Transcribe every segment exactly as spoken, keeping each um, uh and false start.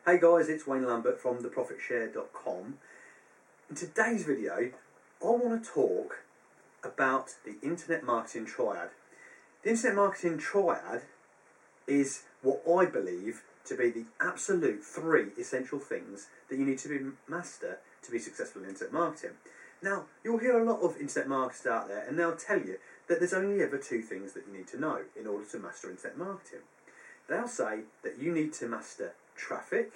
Hey guys, it's Wayne Lambert from the profit share dot com. In today's video, I want to talk about the Internet Marketing Triad. The Internet Marketing Triad is what I believe to be the absolute three essential things that you need to be master to be successful in Internet marketing. Now, you'll hear a lot of Internet marketers out there and they'll tell you that there's only ever two things that you need to know in order to master Internet marketing. They'll say that you need to master traffic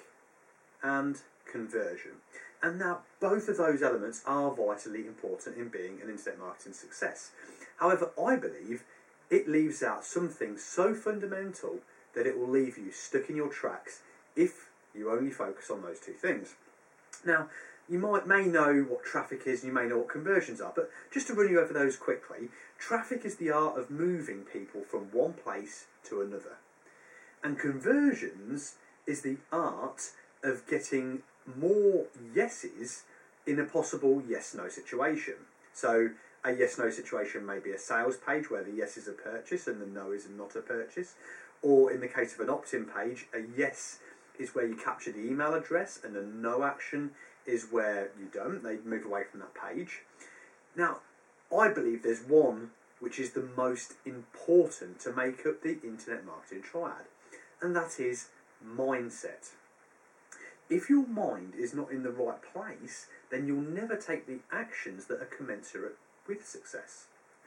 and conversion. And now both of those elements are vitally important in being an internet marketing success. However, I believe it leaves out something so fundamental that it will leave you stuck in your tracks if you only focus on those two things. Now, you might may know what traffic is and you may know what conversions are, but just to run you over those quickly, traffic is the art of moving people from one place to another. And conversions is the art of getting more yeses in a possible yes-no situation. So a yes-no situation may be a sales page where the yes is a purchase and the no is not a purchase. Or in the case of an opt-in page, a yes is where you capture the email address and a no action is where you don't. They move away from that page. Now, I believe there's one which is the most important to make up the Internet Marketing Triad, and that is mindset. If your mind is not in the right place, then you'll never take the actions that are commensurate with success.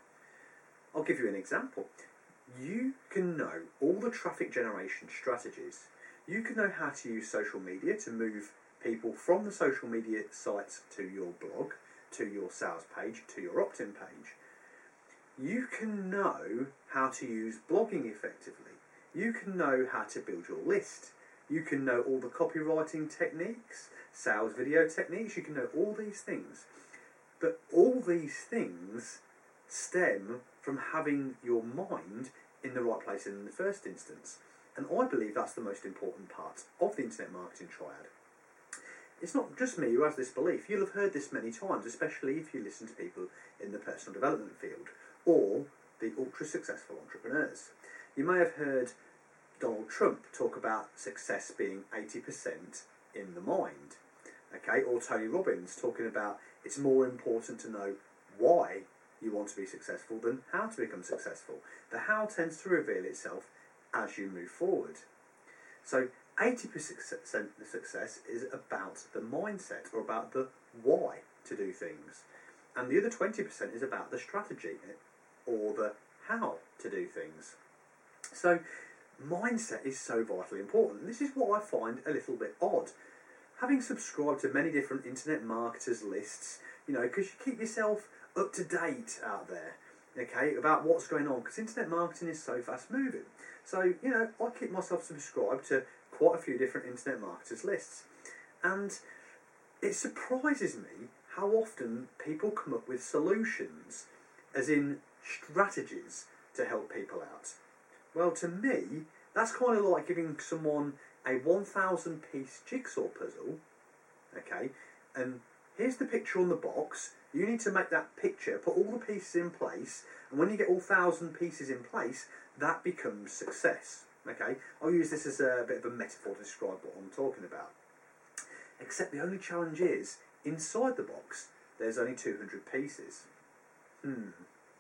I'll give you an example. You can know all the traffic generation strategies. You can know how to use social media to move people from the social media sites to your blog, to your sales page, to your opt-in page. You can know how to use blogging effectively. You can know how to build your list. You can know all the copywriting techniques, sales video techniques. You can know all these things. But all these things stem from having your mind in the right place in the first instance. And I believe that's the most important part of the Internet Marketing Triad. It's not just me who has this belief. You'll have heard this many times, especially if you listen to people in the personal development field or the ultra-successful entrepreneurs. You may have heard Donald Trump talk about success being eighty percent in the mind, okay? Or Tony Robbins talking about it's more important to know why you want to be successful than how to become successful. The how tends to reveal itself as you move forward. So eighty percent of success is about the mindset or about the why to do things. And the other twenty percent is about the strategy or the how to do things. So mindset is so vitally important. This is what I find a little bit odd. Having subscribed to many different internet marketers lists, you know, because you keep yourself up to date out there, okay, about what's going on, because internet marketing is so fast moving. So, you know, I keep myself subscribed to quite a few different internet marketers lists. And it surprises me how often people come up with solutions, as in strategies to help people out. Well, to me, that's kind of like giving someone a one thousand piece jigsaw puzzle, okay, and here's the picture on the box. You need to make that picture, put all the pieces in place, and when you get all one thousand pieces in place, that becomes success, okay? I'll use this as a bit of a metaphor to describe what I'm talking about. Except the only challenge is, inside the box, there's only two hundred pieces. Hmm.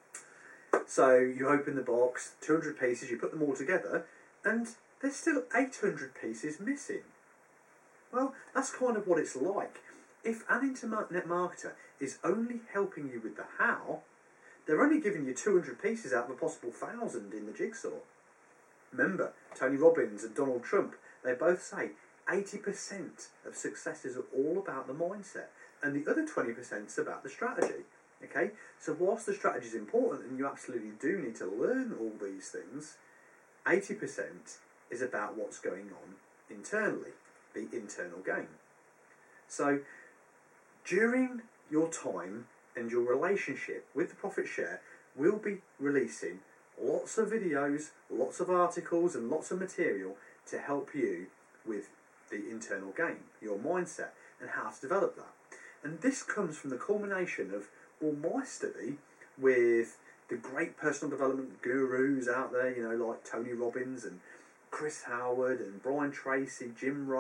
So you open the box, two hundred pieces, you put them all together, and there's still eight hundred pieces missing. Well, that's kind of what it's like. If an internet marketer is only helping you with the how, they're only giving you two hundred pieces out of a possible one thousand in the jigsaw. Remember, Tony Robbins and Donald Trump, they both say eighty percent of success is all about the mindset, and the other twenty percent is about the strategy. Okay, so whilst the strategy is important and you absolutely do need to learn all these things, eighty percent is about what's going on internally, the internal game. So during your time and your relationship with the Profit Share, we'll be releasing lots of videos, lots of articles and lots of material to help you with the internal game, your mindset and how to develop that. And this comes from the culmination of all my study with the great personal development gurus out there, you know, like Tony Robbins and Chris Howard and Brian Tracy, Jim Rohn.